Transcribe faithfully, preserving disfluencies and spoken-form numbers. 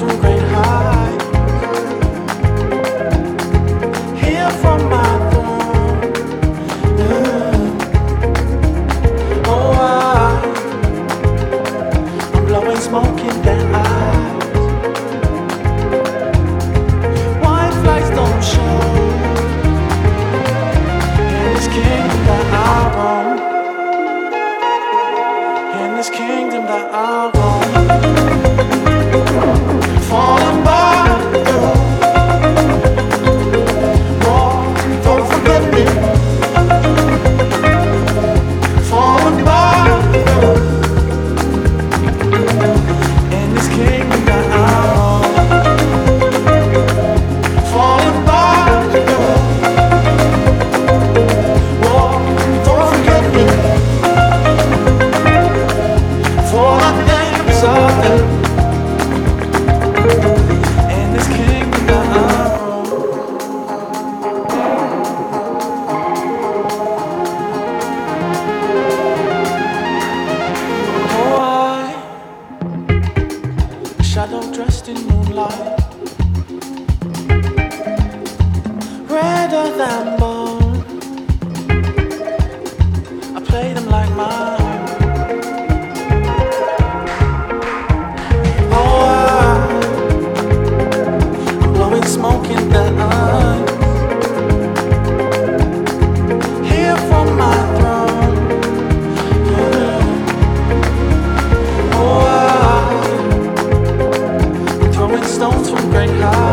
from great height. Here from my throne. Yeah. Oh, I, I'm blowing smoke in their eyes. White flags don't show. In this kingdom that I roam. In this kingdom that I roam. Falling by you. Lord, don't forget me. Falling by you. In this kingdom that I roam. Falling by you. Lord, don't forget me. For the names of them. In this kingdom that I roam. Oh, I, a shadow dressed in moonlight, redder than bone. I play them like mine. Smoke in the eyes. Here from my throne. Yeah. Oh, I, I'm throwing stones from great heights.